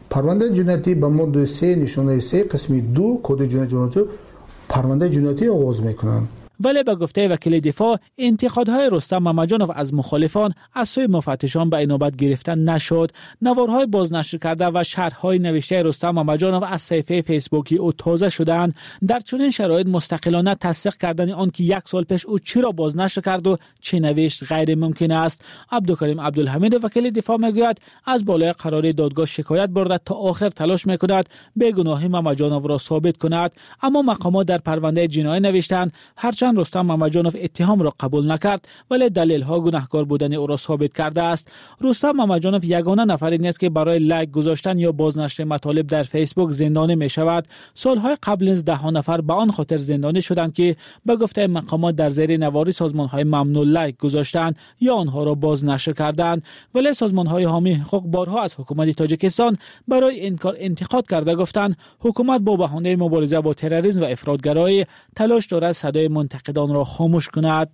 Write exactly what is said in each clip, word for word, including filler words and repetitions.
پرونده جنایتی به ماده سه نشانه سه قسم دو کد جنایتی پرونده جنایتی آغاز میکنند. ولی به گفته وکیل دفاع انتقادهای رستم ممجانوف از مخالفان از سوی مفتشان به اینابت گرفته نشد. نوارهای بازنشر کرده و شرحهای نوشته رستم ممجانوف از صفحه فیسبوکی او تازه شدند. در چنین شرایط مستقلانه تصدیق کردن آن که یک سال پیش او چرا بازنشر کرد و چه نوشت غیر ممکن است. عبدالکریم عبدالحمید وکیل دفاع میگوید از بالای قرار دادگاه شکایت برده تا آخر تلاش میکند بیگناهی ممجانوف را ثابت کند، اما مقامات در پرونده جنایی نوشتند هرچند رستم ممجانوف اتهام را قبول نکرد ولی دلیل ها گناهکار بودن او را ثابت کرده است. رستم ممجانوف یگانه نفری نیست که برای لایک گذاشتن یا بازنشر مطالب در فیسبوک زندانی می شود. سالهای قبل از ده ها نفر به آن خاطر زندانی شدند که به گفته مقامات در زیر نواری سازمان های ممنوع لایک گذاشتند یا آنها را بازنشر کردند، ولی سازمان های حامی حقوق بارها از حکومت تاجیکستان برای این کار انتقاد کرده گفتند حکومت با بهانه مبارزه با تروریسم و افراطگرایی تلاش دارد صدای منتقدان را خاموش کند.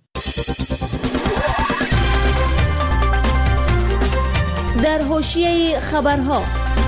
در حاشیه خبرها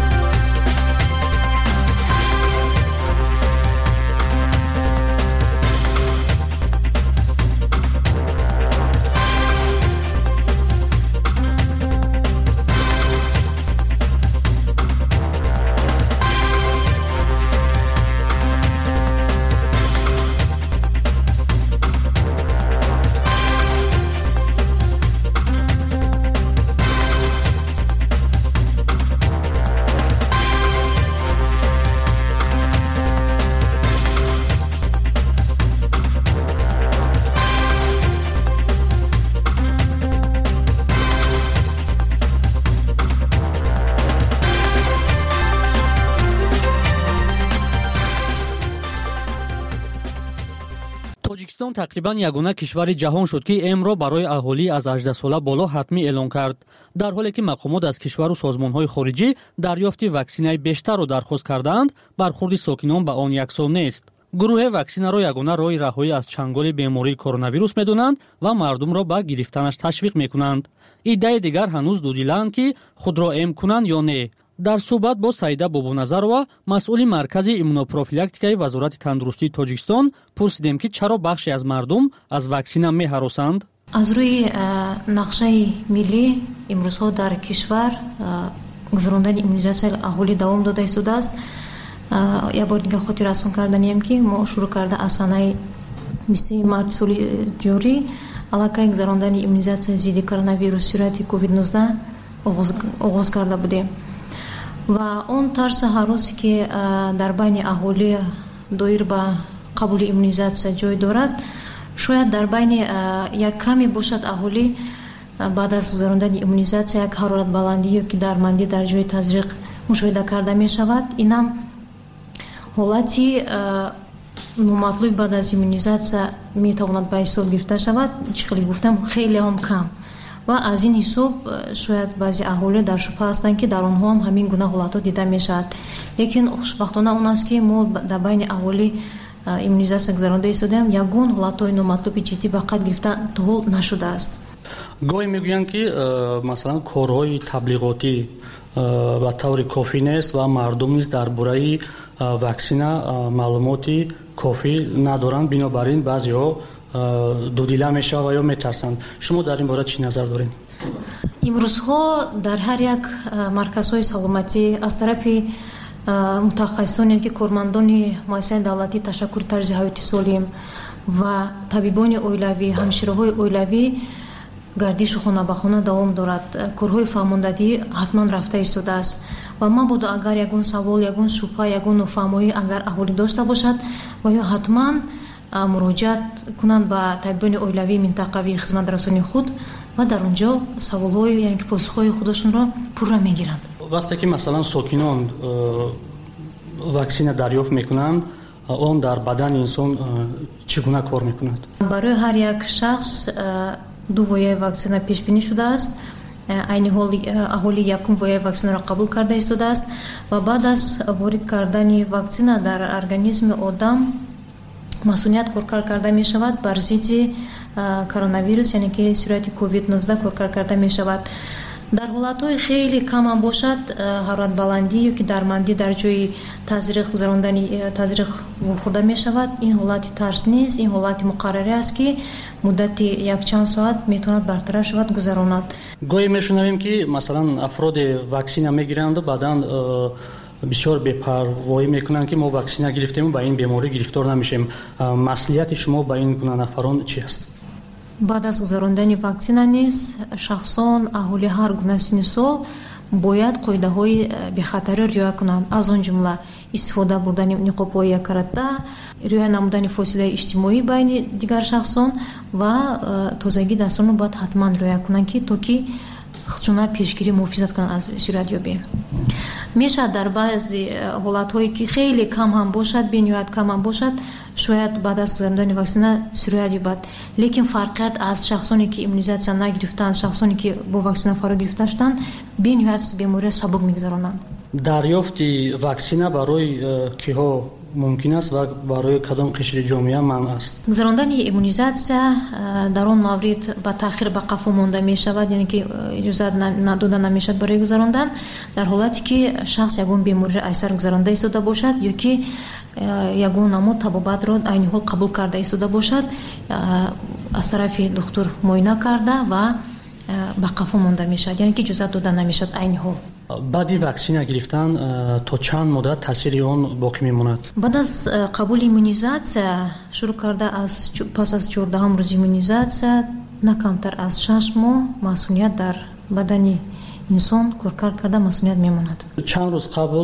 тоҷикистон тақрибан ягона кишвари ҷаҳон шуд ки эмро барои аҳолӣ аз аждаҳ сола боло ҳатмӣ эълон кард, дар ҳоле ки мақомот аз кишвару созмонҳои хориҷӣ дарёфти ваксинаи бештарро дархост кардаанд, бархурди сокинон ба он яксон нест. гурӯҳе ваксинаро ягона роҳи раҳоӣ аз чанголи бемории коронавирус медонанд ва мардумро ба гирифтанаш ташвиқ мекунанд. иддаи дигар ҳанӯз дудилаанд ки худро эм кунанд ё не. дар суҳбат бо Саида Бобоназарова, масъули маркази иммунопрофилактикаи вазорати тандурустии Тоҷикистон, пурсидем ки чаро бахше аз мардум аз ваксина меҳаросанд. аз рӯи нақшаи миллӣ имрӯзҳо дар кишвар гузарондани иммунизатсияи аҳолӣ давом дода истодааст. як бор дигар хотир расон карданием ки мо шурӯъ карда аз санаи бистуюми марти соли ҷорӣ аллакай гузарондани иммунизатсияи зидди коронавирус сурати ковид нуздаҳ оғоз карда будем ва он тарсу ҳаросе ки дар байни аҳолӣ доир ба қабули иммунизатсия ҷой дорад, шояд дар байни як каме бошад аҳолӣ баъд аз гузарондани иммунизатсия як ҳароратбаландӣ ё ки дармандӣ дар ҷои тазриқ мушоҳида карда мешавад. инам ҳолати номатлуби баъд аз иммунизатсия метавонад ба ҳисоб гирифта шавад. чӣ хеле гуфтам, хелеам кам ва аз ин ҳисоб шояд баъзе аҳолӣ дар шубҳа ҳастанд ки дар онҳо ҳам ҳамин гуна ҳолатҳо дида мешавад. лекин хушбахтона он аст ки мо дар байни аҳолӣ иммунизатсия гузаронда истодаем, ягон ҳолатҳои номатлуби ҷиддӣ ба қайд гирифта то ҳол нашудааст. гоҳе мегӯянд ки масалан корҳои таблиғотӣ ба таври кофӣ нест ва мардум низ дар бораи ваксина маълумоти кофӣ надоранд, бинобар ин баъзеҳо дудила мешавад ё метарсанд. шумо дар ин бора чӣ назар доред? имрӯзҳо дар ҳар як марказҳои саломатӣ аз тарафи мутахассисоне ки кормандони муассисаи давлатӣ ташаккури тарзи ҳаёти солим ва табибони оилавӣ, ҳамшираҳои оилавӣ гардишу хона ба хона давом дорад. корҳои фаҳмондагӣ ҳатман рафта истодааст ва мабодо агар ягон савол, ягон шубҳа, ягон нофаҳмоӣ агар аҳолӣ дошта бошад ва ё ҳатман муроҷиат кунанд ба табибони оилавии минтақавии хизматрасони худ ва дар он ҷо саволҳои яъне ки посухҳои худашонро пурра мегиранд. вақте ки масалан сокинон ваксина дарёфт мекунанд, он дар бадани инсон чӣ гуна кор мекунад? барои ҳар як шахс ду вояи ваксина пешбинӣ шудааст. айни ҳоли аҳоли якум вояи ваксинаро қабул карда истодааст ва баъд аз ворид кардани ваксина дар организми одам масъулият коркар карда мешавад бар зидди коронавирус, яъне ки сурати ковид нуздаҳ коркар карда мешавад. дар ҳолатҳои хеле кам ҳам бошад ҳароратбаландӣ ё ки дармандӣ дар ҷои тазриқ гузарондани тазриқ вохӯрда мешавад. ин ҳолати тарс нест, ин ҳолати муқаррарӣ аст ки муддати якчанд соат метавонад бартарaf шавад, гузаронад. гоҳе мешунавем ки масалан афроде ваксина мегиранду баъдан бисёр бепарвоӣ мекунанд ки мо ваксина гирифтему ба ин беморӣ гирифтор намешем. маслиҳати шумо ба ин гуна нафарон чӣ аст? баъд аз гузарондани ваксина низ шахсон аҳоли ҳар гуна синни сол бояд қоидаҳои бехатарӣ риоя кунанд. аз он ҷумла истифода бурдани ниқобҳои яккаратта, риоя намудани фосилаи иҷтимоӣ байни дигар шахсон ва тозагии дастронро бояд ҳатман риоя кунанд ки то ки хушуна пешгирӣ муҳофизат кунанд аз суръатёбӣ. мешавад дар баъзе ҳолатҳое ки хеле кам ҳам бошад, бениҳоят кам ҳам бошад, шояд баъд аз гузарондани ваксина суръат ёбад. лекин фарқият аз шахсоне ки иммунизатсия нагирифтанд, шахсоне ки бо ваксина фаро гирифта шуданд, бениҳоят бемориро сабук мегузаронанд. дарёфти ваксина барои киҳо мумкин аст ва барои кадом қишри ҷомеа манъ аст? гузарондани иммунизатсия дар он маврид ба таъхир ба қафо монда мешавад, яъне ки иҷозат надода намешавад барои гузарондан дар ҳолате ки шахс ягон бемориро айсар гузаронда истода бошад ё ки ягон намуд табобатро айни ҳол қабул карда истода бошад, аз тарафи духтур муоина карда ва ба қафо монда мешавад, яъне ки иҷозат дода намешавад айни ҳол. баъди ваксина гирифтан то чанд муддат таъсири он боқӣ мемонад? баъд аз қабули иммунизатсия шурӯъ карда аз пас аз чордаҳум рӯзи иммунизатсия на камтар аз шаш моҳ масъулият дар бадани инсон коркар карда масъулият мемонад. чанд рӯз қабл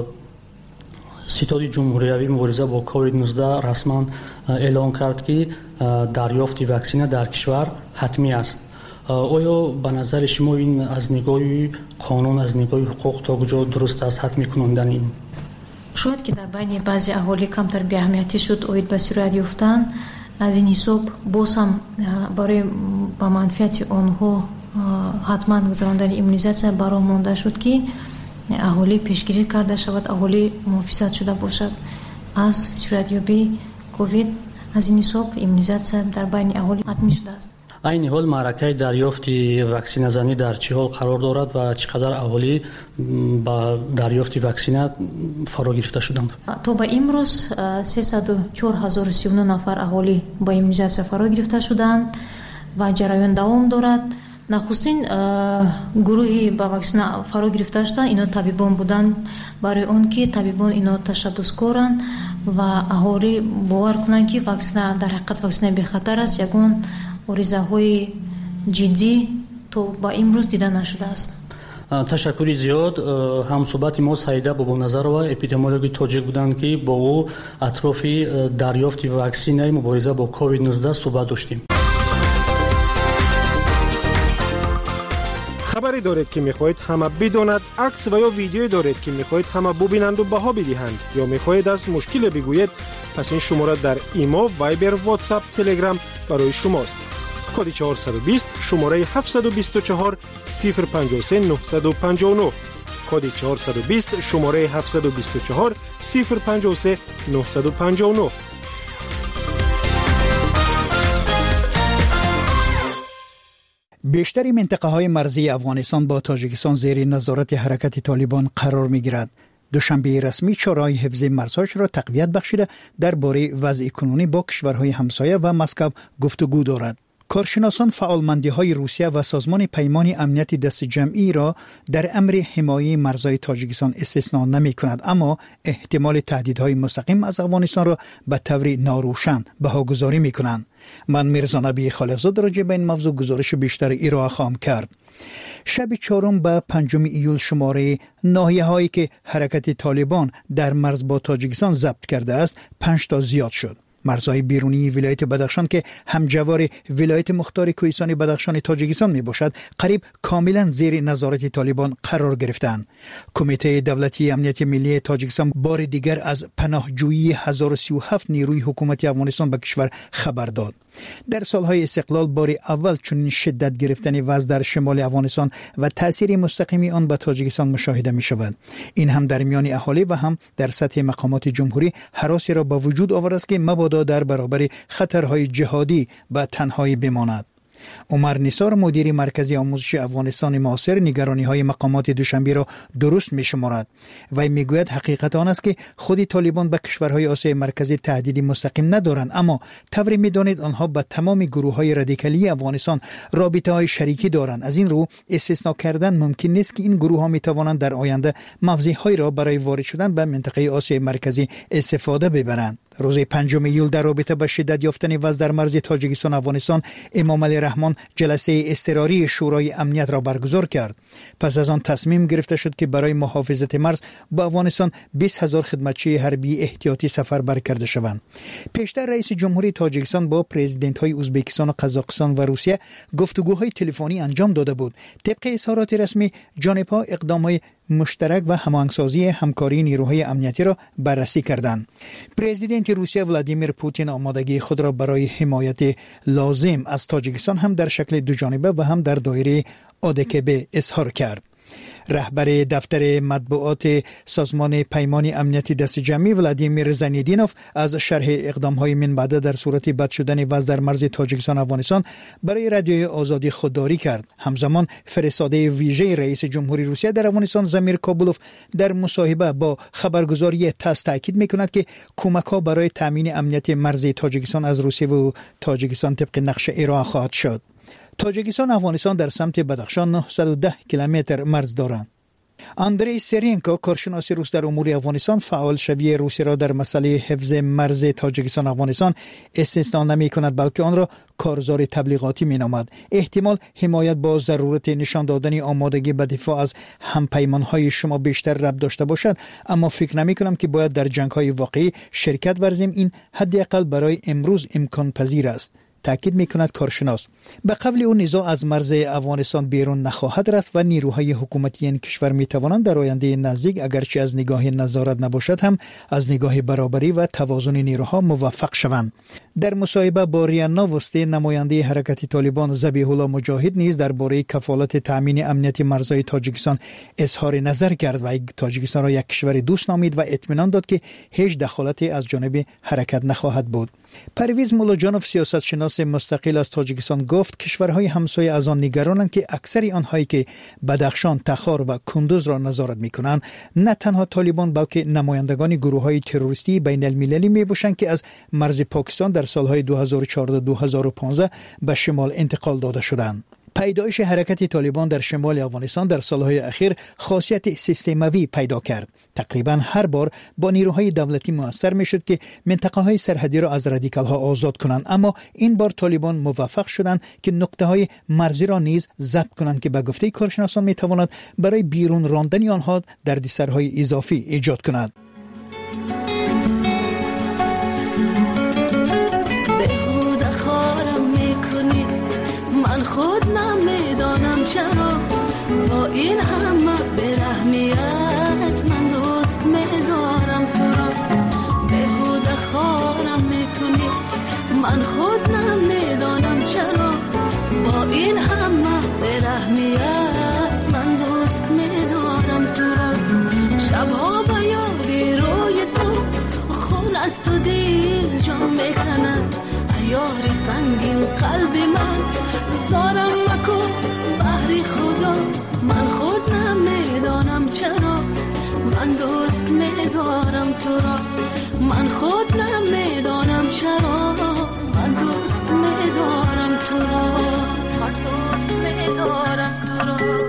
ситоди ҷумҳуриявӣ мубориза бо ковид нуздаҳ расман эълон кард ки дарёфти ваксина дар кишвар ҳатмӣ аст. оё ба назари шумо ин аз нигоҳи қонун, аз нигоҳи ҳуқуқ то куҷо дуруст аст ҳатмӣ кунонидани ин? шояд ки дар байни баъзе аҳолӣ камтар беаҳамиятӣ шуд оид ба суръат ёфтан. аз ин ҳисоб боз ҳам барои ба манфиати онҳо ҳатман гузарондани иммунизатсия баро монда шуд ки аҳолӣ пешгирӣ карда шавад, аҳолӣ муҳофизат шуда бошад аз суръатёбии ковид. аз ин ҳисоб иммунизатсия дар байни аҳолӣ ҳатмӣ шудааст. айни ҳол маъракаи дарёфти ваксиназанӣ дар чӣ ҳол қарор дорад ва чӣ қадар аҳолӣ ба дарёфти ваксина фаро гирифта шуданд? то ба имрӯз сесаду чор ҳазору сивну нафар аҳолӣ ба иммунизатсия фаро гирифта шуданд ва ҷараён давом дорад. нахустин гурӯҳи ба ваксина фаро гирифта шуданд ино табибон буданд, барои он ки табибон ино ташаббускоранд ва аҳолӣ бовар кунанд ки ваксина дар ҳақиқат ваксина бехатар аст. ягон оризаҳои ҷиддӣ то ба имрӯз дида нашудааст. ташаккури зиёд. ҳамсӯҳбати мо саида бобоназарова, эпидемиологи тоҷик буданд ки бо ӯ атрофи дарёфти ваксинаи мубориза бо ковид нуздаҳ суҳбат доштем. хабаре доред ки мехоҳед ҳама бидонад, акс ва ё видеое доред ки мехоҳед ҳама бубинанду баҳо бидиҳанд ё мехоҳед аз мушкиле бигӯед, пас ин шумора дар имо, вайбер, ватсап, телеграм барои шумост. коди чаҳорсад و бист шумораи ҳафтсад و бисту чаҳор сифр панҷоҳ و се нӯҳсад و панҷоҳ و нӯҳ. коди чаҳорсад و бист шумораи ҳафтсад و бисту чаҳор сифр панҷоҳ و се нӯҳсад و панҷоҳ و нӯҳ. بیشتر منطقه‌های مرزی افغانستان با تاجیکستان زیر نظارت حرکت طالبان قرار می‌گیرد. دوشنبه رسمی چاره‌های حفظ مرزهاش را تقویت بخشیده درباره وضع کنونی با کشورهای همسایه و مسکو گفتگو دارد. کارشناسان فعالمندی‌های روسیه و سازمان پیمان امنیت دست جمعی را در امر حمایت مرزهای تاجیکستان استثنا نمی‌کنند، اما احتمال تهدیدهای مستقیم از افغانستان را به طور ناروشن بهاگذاری می‌کنند. من میرزا نبی خالقزاده راجع به این موضوع گزارش بیشتر ارائه خواهم کرد. شب چهارم به پنجم ایول شماره ناحیه‌هایی که حرکت طالبان در مرز با تاجیکستان ضبط کرده است پنج تا زیاد شد. مرزهای بیرونی ولایت بدخشان که همجوار ولایت مختار کوهستان بدخشان تاجیکستان می باشد قریب کاملا زیر نظارت طالبان قرار گرفتند. کمیته دولتی امنیت ملی تاجیکستان بار دیگر از پناهجویی هزار و سی و هفت نیروی حکومتی افغانستان به کشور خبر داد. در سالهای استقلال بار اول چنین شدت گرفتن وضع در شمال افغانستان و تأثیر مستقیم آن به تاجیکستان مشاهده می شود. این هم در میان اهالی و هم در سطح مقامات جمهوری هراسی را به وجود آورد است که مبادا در برابر خطرهای جهادی به تنهایی بماند. عمر نثار مدیر مرکزی آموزش افغانستان معاصر نگرانی‌های مقامات دوشنبه را درست می‌شمارد. وی میگوید حقیقت آن است که خود طالبان به کشورهای آسیای مرکزی تهدیدی مستقیم ندارند، اما طوری می‌دانید آنها با تمام گروه‌های رادیکالی افغانستان رابطه‌های شریکی دارند. از این رو استثناء کردن ممکن نیست که این گروه‌ها می‌توانند در آینده موضع‌هایی را برای وارد شدن به منطقه آسیای مرکزی استفاده ببرند. روز پنجم ایول در رابطه با شدت یافتن وضع در مرز تاجیکستان افغانستان امام علی رحمان جلسه اضطراری شورای امنیت را برگزار کرد. پس از آن تصمیم گرفته شد که برای محافظت مرز با افغانستان بیست هزار خدمتچی حربی احتیاطی سفربر کرده شوند. پیشتر رئیس جمهوری تاجیکستان با پرزیدنت‌های ازبکستان و قزاقستان و روسیه گفتگوهای تلفنی انجام داده بود. طبق اظهارات رسمی جانب‌ها اقدام‌های مشترک و هماهنگسازی همکاری نیروهای امنیتی را بررسی کردند. پرزیدنت روسیه ولادیمیر پوتین آمادگی خود را برای حمایت لازم از تاجیکستان هم در شکل دو جانبه و هم در دایره آدکبه اظهار کرد. رهبر دفتر مطبوعات سازمان پیمان امنیتی دست جمعی ولادیمیر زنیدینوف از شرح اقدام‌های من بعد در صورت بد شدن وضع در مرز تاجیکستان افغانستان برای رادیوی آزادی خودداری کرد. همزمان فرستاده ویژه رئیس جمهوری روسیه در افغانستان زمیر کابولوف در مصاحبه با خبرگزاری تاس تاکید می‌کند که کمک‌ها برای تامین امنیت مرز تاجیکستان از روسیه و تاجیکستان طبق نقشه ارائه خواهد شد. تاجیکستان افغانستان در سمت بدخشان نهصد و ده کیلومتر مرز دارند. اندری سرینکو کارشناس روس در امور افغانستان فعال شوی روسیه را در مسئله حفظ مرز تاجیکستان افغانستان استثنا نمی کند، بلکه آن را کارزار تبلیغاتی می نامد. احتمال حمایت با ضرورت نشان دادن آمادگی به دفاع از همپیمانهای شما بیشتر ربط داشته باشد، اما فکر نمی کنم که باید در جنگ‌های واقعی شرکت ورزیم. این حداقل برای امروز امکان پذیر است، تاکید میکند کارشناس. به قول او نزاع از مرز افغانستان بیرون نخواهد رفت و نیروهای حکومتی این کشور میتوانند در آینده نزدیک اگرچه از نگاه نظارت نباشد هم از نگاه برابری و توازن نیروها موفق شوند. در مصاحبه با ریا نووستی نماینده حرکت طالبان ذبیح الله مجاهد نیز درباره کفالت تامین امنیت مرزهای تاجیکستان اظهار نظر کرد و تاجیکستان را یک کشور دوست نامید و اطمینان داد که هیچ دخالتی از جانب حرکت نخواهد بود. پرویز مولاجانوف سیاستشناس مستقل از تاجیکستان گفت کشورهای همسایه از آن نگرانند که اکثر آنهایی که بدخشان، تخار و کندوز را نظارت می‌کنند نه تنها طالبان بلکه نمایندگان گروه‌های تروریستی بین المللی می‌باشند که از مرز پاکستان در سالهای دو هزار و چهارده دو هزار و پانزده به شمال انتقال داده شدند. پیدایش حرکت طالبان در شمال افغانستان در سالهای اخیر خاصیت سیستماوی پیدا کرد. تقریبا هر بار با نیروهای دولتی موثر میشد که منطقه‌های سرحدی را از رادیکال‌ها آزاد کنند، اما این بار طالبان موفق شدند که نقطه‌های مرزی را نیز ضبط کنند که به گفته کارشناسان میتواند برای بیرون راندن آنها دردسرهای اضافی ایجاد کند. خود نمیدانم چرا با این همه برحمیت من دوست میدارم تو را، بهوده خارم میکنی. من خود نمیدانم چرا با این همه برحمیت من دوست میدارم تو را. شبها با یادی روی تو خون از تو دل جان میکنم، یاری سنگین قلب من زارم مکن بحری خدا. من خود نمیدانم چرا من دوست میدارم تو را، من خود نمیدانم چرا من دوست میدارم تو را، من دوست میدارم تو را.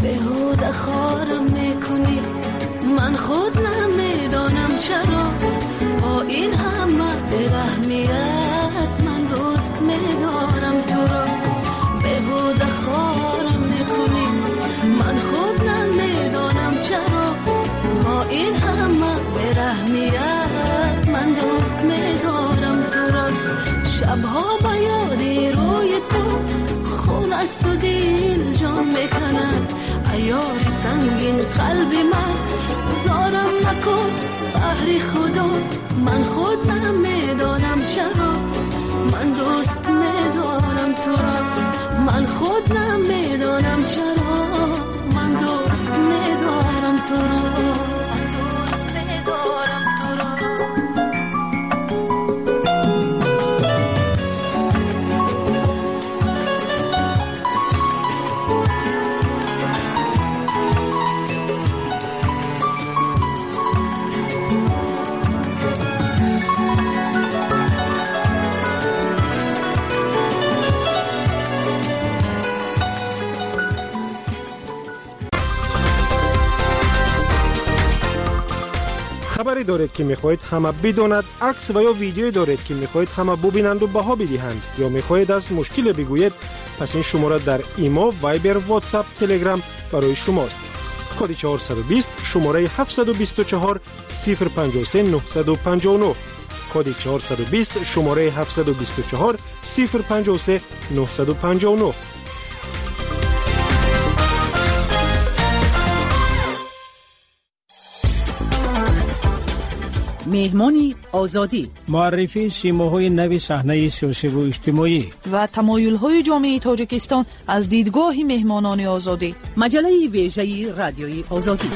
من خود نمیدانم چرا این همه برحمیت من دوست میدارم تو را بهوده خارم میکنی من خود نمیدانم چرا با این همه برحمیت من دوست میدارم تو را شبها با یادی روی تو خون است و دل جان میکند ایاری سنگین قلبی من زارم مکن بحری خدا من خود نمیدانم چرا من دوست میدارم تو را من خود نمیدانم چرا من دوست میدارم تو را خبری دارید که میخواهید همه بداند، عکس و یا ویدیویی دارید که میخواهید همه ببینند و بها بدهند یا میخواهید از مشکل بگویید، پس این شماره در ایمو، وایبر، واتساپ، تلگرام برای شماست. کد چهارصد و بیست شماره هفتصد و بیست و چهار صفر پنجاه و سه نهصد و پنجاه و نه کد چهارصد و بیست شماره هفتصد و بیست و چهار صفر پنجاه و سه نهصد و پنجاه و نه. مهمانی آزادی، معرفی سیماهای نوی صحنه سیاسی و اجتماعی و تمایل‌های جامعه تاجیکستان از دیدگاه مهمانان آزادی. مجله ویژه رادیوی آزادی.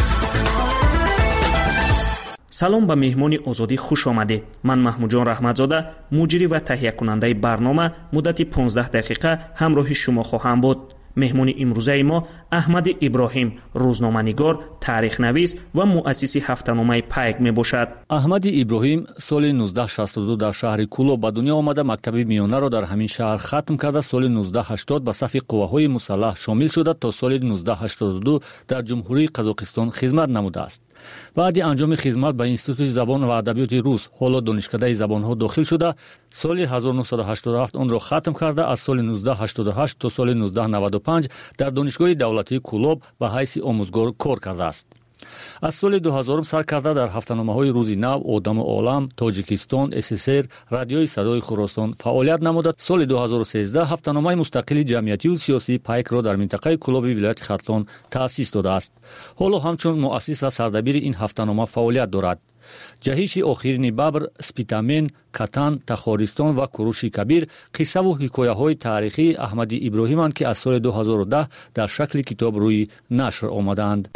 سلام به مهمانی آزادی خوش آمدید. من محمود جان رحمتزاده، مجری و تهیه کننده برنامه، مدت پانزده دقیقه همراه شما خواهم بود. مهمانی امروزه ما احمد ابراهیم، روزنامه‌نگار، تاریخ نویس و مؤسس هفته‌نامه پیک می باشد. احمد ابراهیم سال نوزده شصت و دو در شهر کولو به دنیا آمده. مکتب میانه را در همین شهر ختم کرده. سال نوزده هشتاد به صف قواهای مسلح شامل شده تا سال نوزده هشتاد و دو در جمهوری قزاقستان خدمت نموده است. بعد انجام خدمت به انستیتوت زبان و ادبیات روس، حالا دانشکده زبان‌ها داخل شده. سال هزار و نهصد و هشتاد و هفت آن را ختم کرده. از سال نوزده هشتاد و هشت تا سال نوزده نود و پنج در دانشگاه دولتی کولوب به حیث آموزگار کار کرده است. از سال دو هزار سر کرده در هفته‌نامه‌های روزی نو، آدم عالم، تاجیکستان، اس اس ار، رادیوی صدای خراسان فعالیت نموده. سال دو هزار و سیزده هفته‌نامه مستقل جمعیتی و سیاسی پیک را در منطقه کولوب ولایت ختلان تأسیس داده است. حالا همچون مؤسس و سردبیر این هفته‌نامه فعالیت دارد. جهیش آخرین ببر، سپیتامن، کتان، تخارستان و کوروش کبیر قصه و حکایه‌های تاریخی احمد ابراهیم‌اند که از سال دو هزار و ده در شکل کتاب روی نشر آمدند.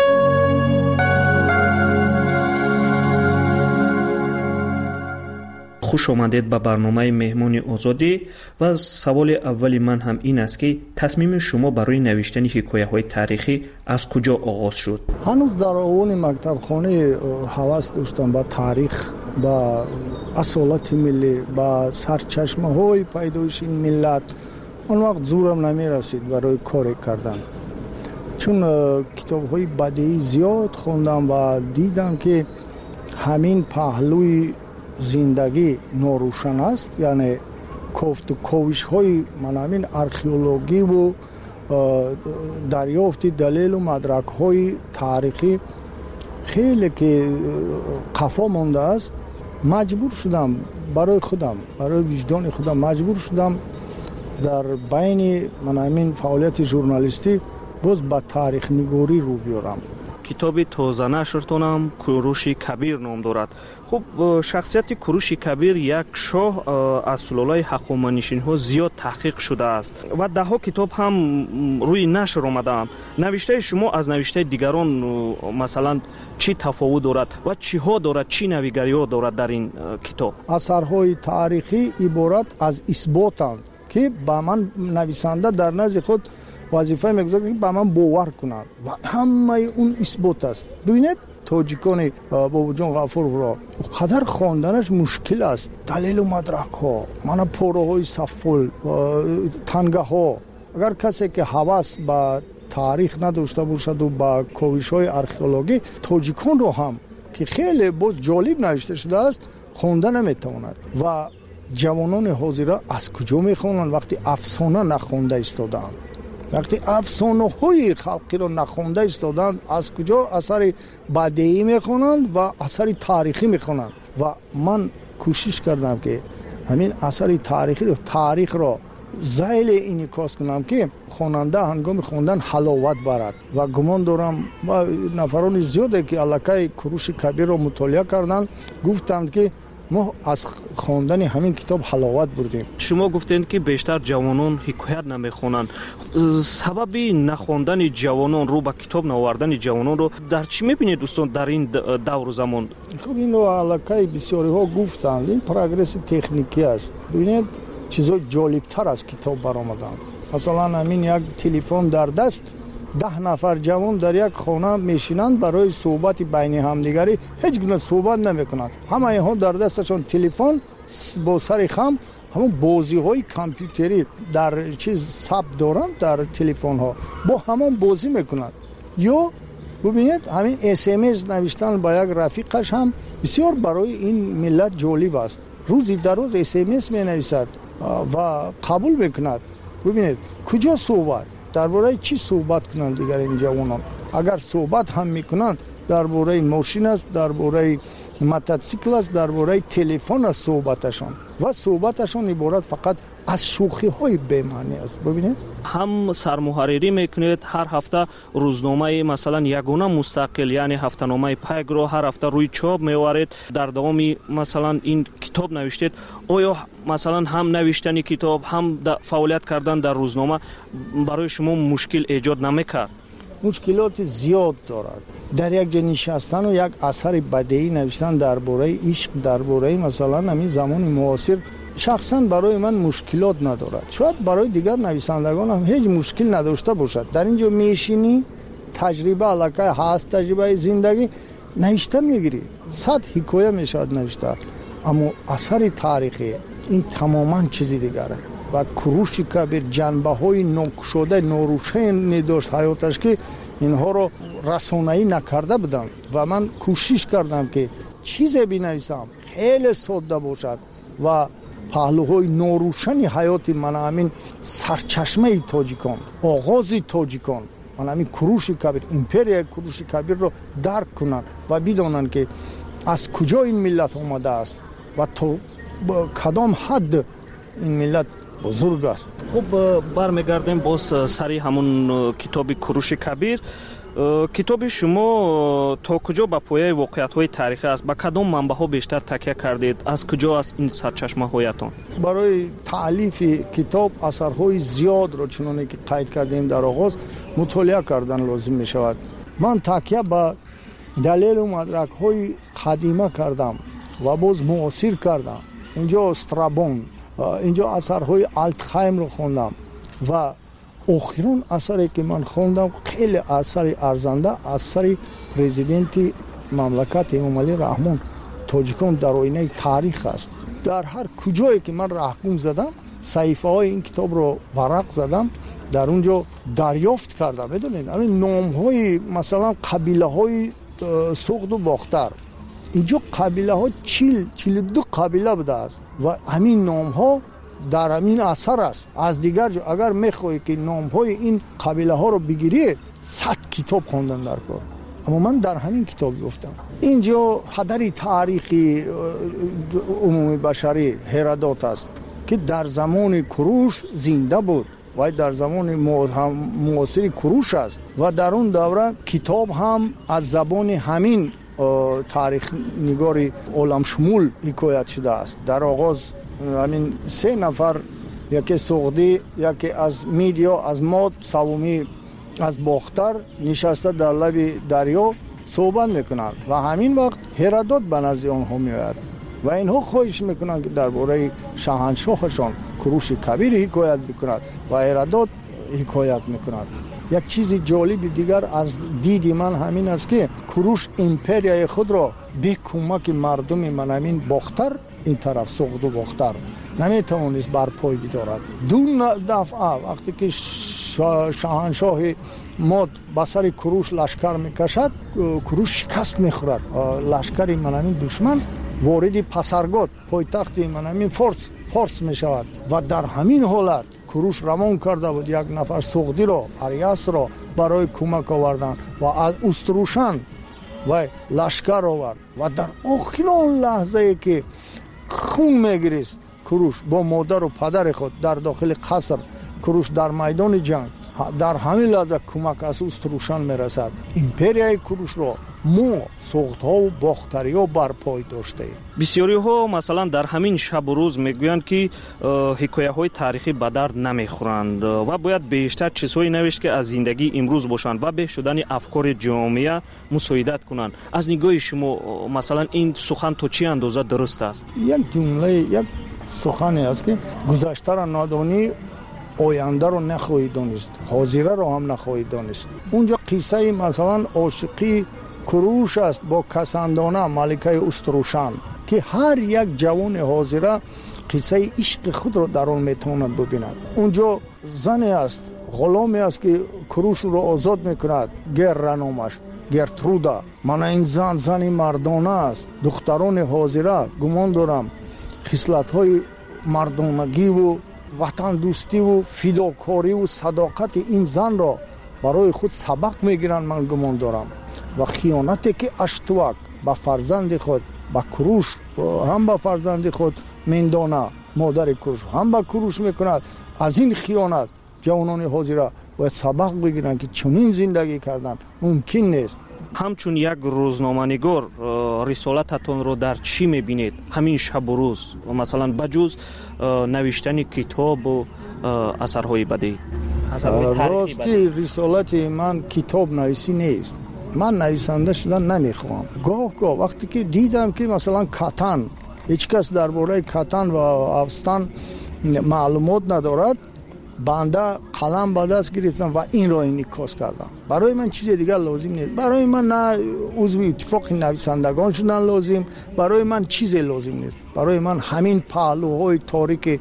خوش آمدید به برنامه مهمانی آزادی و سوال اولی من هم این است که تصمیم شما برای نوشتن حکایه‌های تاریخی از کجا آغاز شد؟ هنوز در اون مکتب خانه هوس داشتم به تاریخ، با اصالت ملی، با سرچشمه های پیدایش این ملت. اون وقت زورم نمی رسید برای کار کردن، چون کتاب های بدیعی زیاد خوندم و دیدم که همین پهلوی زندگی ناروشن است، یعنی کفت و کوش های من همین ارخئولوژی و دریافت دلیل و مدرک های تاریخی خیلی که قفا مانده است. مجبور شدم برای خودم، برای وجدان خودم مجبور شدم در بین من همین فعالیت ژورنالیستی باز به تاریخ نگاری رو بیارم. کتاب تازه نشرتونم کوروش کبیر نام دارد. خب شخصیت کوروش کبیر یک شاه از سلالای هخامنشیان ها زیاد تحقیق شده است و ده ها کتاب هم روی نشر آمده. نوشته شما از نوشته دیگران مثلا چی تفاوت دارد و چی ها دارد، چی نویگری ها دارد در این کتاب؟ اثرهای تاریخی عبارت از اثباتند که با من نویسنده در نزد خود وظیفه میگذارد که با من باور کنند و همه اون اثبات است. ببینید تاجیکان بابا جان غفور را قدر خواندنش مشکل است. دلیل و مدرک ها، من پاره های سفل، تنگه ها. اگر کسی که هوس به تاریخ نداشته باشد و با کوشش های ارخئولوژی، تاجیکان رو هم که خیلی باز جالب نوشته شده است خونده نمیتواند و جوانان حاضر از کجا میخونند وقتی افسانه نخونده ایستادند؟ وقتی افسانه های خلقی رو نخونده ایستادند از کجا اثر بدیعی میخونند و اثر تاریخی میخونند؟ و من کوشش کردم که همین اثر تاریخی رو تاریخ رو زایل انعکاس کنم که خواننده هنگام خواندن حلاوت برد و گمان دارم و نفران زیاده که الکای کوروش کبیر رو مطالعه کردن گفتند که ما از خواندن همین کتاب حلاوت بردیم. شما گفتین که بیشتر جوانان حکایت نمیخونن. سبب نخواندن جوانان رو با کتاب نوردن جوانان رو در چی میبینید دوستان در این دور و زمان؟ خب این رو الکای بسیاری ها گفتند این پروگرس تکنیکی است. ببینید چیزای جالبتر از کتاب برآمدن. مثلا همین یک تلفن در دست ده نفر جوان در یک خانه میشینند برای صحبت بین همدیگری هیچ گونه صحبت نمیکنند. همه اینها در دستشون تلفن با سر خم همون بازی های کامپیوتری در چیز ثبت دارند در تلفن ها با همون بازی میکنند. یا ببینید همین اس ام اس نوشتن با یک رفیقش هم بسیار برای این ملت جالب است. روزی در روز اس ام اس می نویسد و قبول میکند. ببینید کجا صحبت درباره چی صحبت کنند دیگر این جوانان؟ اگر صحبت هم میکنند درباره ماشین است، درباره موتورسیکل است، درباره تلفن است صحبتشان و صحبتشان عبارت فقط از شوخی های بی‌معنی است. ببینید هم سرمحرری میکنید هر هفته روزنامه مثلا یگانه مستقل یعنی هفته‌نامه پیگ رو هر هفته روی چاپ میوارید در دوامی مثلا این کتاب نوشتید. آیا مثلا هم نوشتن کتاب هم فعالیت کردن در روزنامه برای شما مشکل ایجاد نمیکرد؟ مشکلات زیاد دارد. در یک جا نشستن و یک اثر بدیعی نوشتن درباره عشق درباره مثلا همین زمان معاصر شخصا برای من مشکلات ندارد. شاید برای دیگر نویسندگان هم هیچ مشکل نداشته باشد. در اینجا میشینی تجربه علاقه هست تجربه زندگی نوشتن میگیری صد حکایه میشد نوشته اما اثر تاریخی این تماما چیزی دیگره و کوروش کبیر جنبه های ناگشوده ناروشن داشت حیاتش که اینها رو رسانه‌ای نکرده بودند و من کوشش کردم که چیزی بنویسم خیلی ساده باشد و پهلوهای ناروشنی حیات من همین سرچشمه تاجیکان آغاز تاجیکان من همین کوروش کبیر امپریا کوروش کبیر رو درک کنن و بدانن که از کجا این ملت آمده است و تو کدام حد این ملت بزرگ است. خب برمیگردیم باز سری همون کتاب کوروش کبیر. کتاب شما تا کجا با پایه واقعیت های تاریخی است؟ با کدام منبع ها بیشتر تکیه کردید؟ از کجا است این سرچشمه هایتان؟ برای تالیف کتاب اثرهای زیاد رو چنانه که قید کردیم در آغاز مطالعه کردن لازم می شود. من تکیه با دلیل و مدرک های قدیمه کردم و باز معاصر کردم. اینجا استرابون، اینجا اثرهای آلتخایم رو خوندم و آخرین اثری که من خوندم خیلی اثر ارزنده اثر پرزیدنت مملکت امام علی رحمان تاجیکان در آینه تاریخ است. در هر کجایی که من رهگم زدم صحیفه های این کتاب رو ورق زدم در اونجا دریافت کردم. بدونید همین نام های مثلا قبیله های سوخت و باختر اینجا قبیله ها چیل چیل دو قبیله بوده است و همین نام ها در همین اثر است. از دیگر جا اگر میخوایی که نام های این قبیله ها رو بگیری صد کتاب خوندن در کار اما من در همین کتاب گفتم. اینجا حدر تاریخی عمومی بشری هرودوت است که در زمان کوروش زنده بود و در زمان معاصر کوروش است و در اون دوره کتاب هم از زبان همین تاریخ نگاری عالم شمول حکایت شده است. در آغاز همین سه نفر یکی سوغدی یکی از میدیا از ماد سومی از باختر نشسته در لب دریا صحبت میکنند و همین وقت هرودوت به نزد آنها میآید و اینها خواهش میکنند که درباره شاهنشاهشان کوروش کبیر حکایت بکند و هرودوت حکایت میکند. یک چیز جالب دیگر از دید من همین است که کوروش امپریای خود را به کمک مردم من همین باختر این طرف سوغد و باختر نمیتوانست بر پای بدارد. دو دفعه وقتی که شاهنشاه ماد به سر کوروش لشکر میکشد کوروش شکست میخورد. لشکر من همین دشمن وارد پسرگاد پایتخت منامین فارس فارس می شود و در همین حالت کوروش روان کرده بود یک نفر سوغدی را اریاس را برای کمک آوردن و از استروشان و لشکر آورد و در آخرین لحظه که خون میگریست کوروش با مادر و پدر خود در داخل قصر کوروش در میدان جنگ در همین لحظه کمک از استروشان میرسد. امپریای کوروش را ما سوخت‌ها و باختری‌ها برپای داشته ایم. بسیاری‌ها مثلا در همین شب و روز میگویند که حکایه‌های تاریخی به درد نمیخورند و باید بیشتر چیزهایی نوشت که از زندگی امروز باشند و به شدن افکار جامعه مساعدت کنند. از نگاه شما مثلا این سخن تو چی اندازه درست است؟ یک جمله یک سخنی است که گذشته را نادانی آینده رو نخواهی دانست، حاضره رو هم نخواهی دانست. اونجا قصه مثلا عاشقی کوروش است با کسندانه ملکه استروشان که هر یک جوان حاضره قصه عشق خود رو در آن میتواند ببیند. اونجا زنی است، غلامی است که کوروش رو آزاد میکند، گررنامش گرترودا. من این زن زنی مردانه است. دختران حاضره گمان دارم خصلت های مردانگی و وطن دوستی و فداکاری و صداقت این زن را برای خود سبق میگیرند. من گمان دارم و خیانتی که اشتوک با فرزند خود با کوروش هم با فرزند خود میندانه، مادر کوروش هم با کوروش میکند، از این خیانت جوانان حاضره باید سبق بگیرند که چنین زندگی کردن ممکن نیست. همچون یک روزنامه‌نگار رسالتتون رو در چی میبینید همین شب و روز و مثلا بجز نوشتن کتاب و اثرهای بدی؟ راستی رسالت من کتاب نویسی نیست. من نویسنده شدن نمیخوام. گاه گاه وقتی که دیدم که مثلا کاتن هیچ کس درباره کاتن و افغانستان معلومات ندارد، بنده قلم به دست گرفتم و این را انعکاس کردم. برای من چیز دیگر لازم نیست. برای من نه عضو اتفاق نویسندگان شدن لازم، برای من چیزی لازم نیست. برای من همین پهلوهای تاریک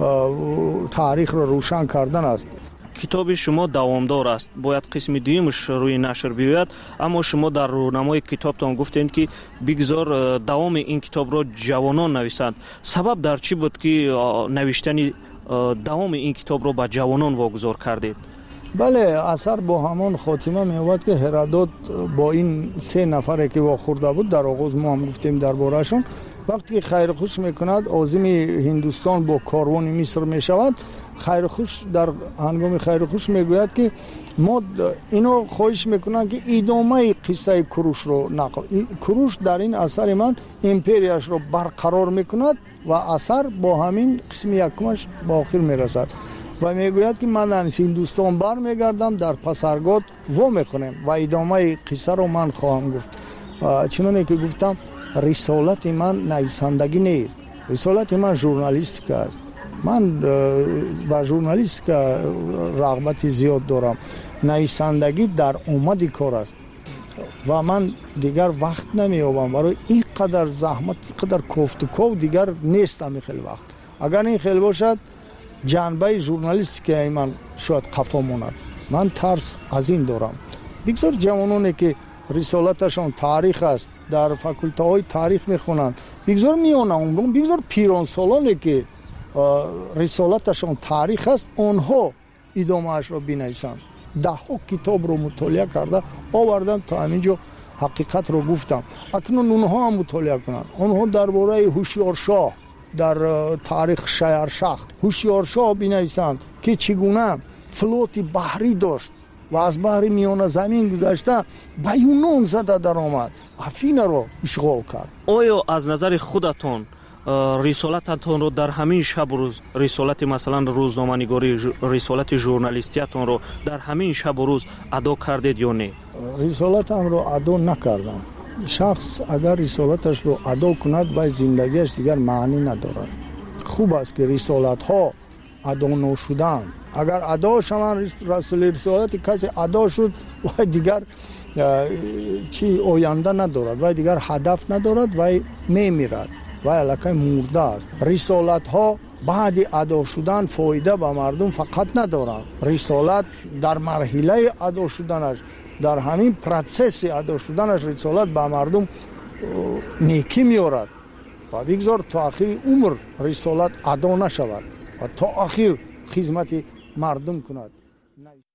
تاریخ را روشن کردن است. کتاب شما دوامدار است، باید قسم دویمش روی نشر بیاید، اما شما در رونمای کتابتان گفتید که بگذار دوام این کتاب را جوانان نویسند. سبب در چی بود که نوشتن دوام این کتاب رو با جوانان واگذار کردید؟ بله، اثر با همان خاتمه می‌آورد که هرودوت با این سه نفره که واخورده بود در آغاز ما هم گفتیم درباره‌شون، وقتی خیرخوش میکند عازم هندوستان با کاروان مصر میشود، خیرخوش در هنگام خیرخوش میگوید که ما اینو خواهش میکنن که ادامه قصه کوروش رو نقل. کوروش در این اثر من امپریاش رو برقرار میکند و اثر با همین قسم یکمش با آخر میرسد و میگوید که من در هندوستان بر میگردم، در پسرگاد و میکنم و ادامه قصه رو من خواهم گفت. چنانه که گفتم رسالت من نویسندگی نیست، رسالت من ژورنالیستیک است. من با ژورنالیستیک رغبت زیاد دارم. نویسندگی در اومد کار است و من دیگر وقت نمیابم برای این قدر زحمت، قدر کوفتکو دیگر نیستم. خیلی وقت اگر این خیلی باشد جنبه ژورنالیستیک من شاید قفا ماند. من ترس از این دارم. بگذار جوانانی که رسالتشان تاریخ است در فاکولته های تاریخ میخونند، بگذار میانه عمرون، بگذار پیران سالانی که رسالتشان تاریخ است اونها ادامه اش را بنویسند. ده ها کتاب رو مطالعه کرده آوردم تا همینجا حقیقت رو گفتم. اکنون اونها هم مطالعه کنند. اونها درباره هوشیارشاه در تاریخ شهرشاه هوشیارشاه بنویسند که چگونه فلوت بحری داشت و از بحر میانه زمین گذشته به یونان زده در آمد، افین رو اشغال کرد. آیا از نظر خودتون رسالتتون رو در همین شب و روز، رسالت مثلا روزنامه نگاری، رسالت ژورنالیستیتون رو در همین شب و روز ادا کردید یا نه؟ رسالتم رو ادا نکردم. شخص اگر رسالتش رو ادا کند و زندگیش دیگر معنی ندارد. خوب است که رسالت ها ادا نشدن. اگر ادا شوند رسول رسالت کسی ادا شد و دیگر چی آینده ندارد و دیگر هدف ندارد و میمیرد و علاقه مرده است. رسالت ها بعد ادا شدن فایده به مردم فقط ندارند. رسالت در مرحله ادا شدنش، در همین پروسس ادا شدنش رسالت به مردم نیکی میارد و بگذار تا آخر عمر رسالت ادا نشود و تا آخر خدمت مردم کند.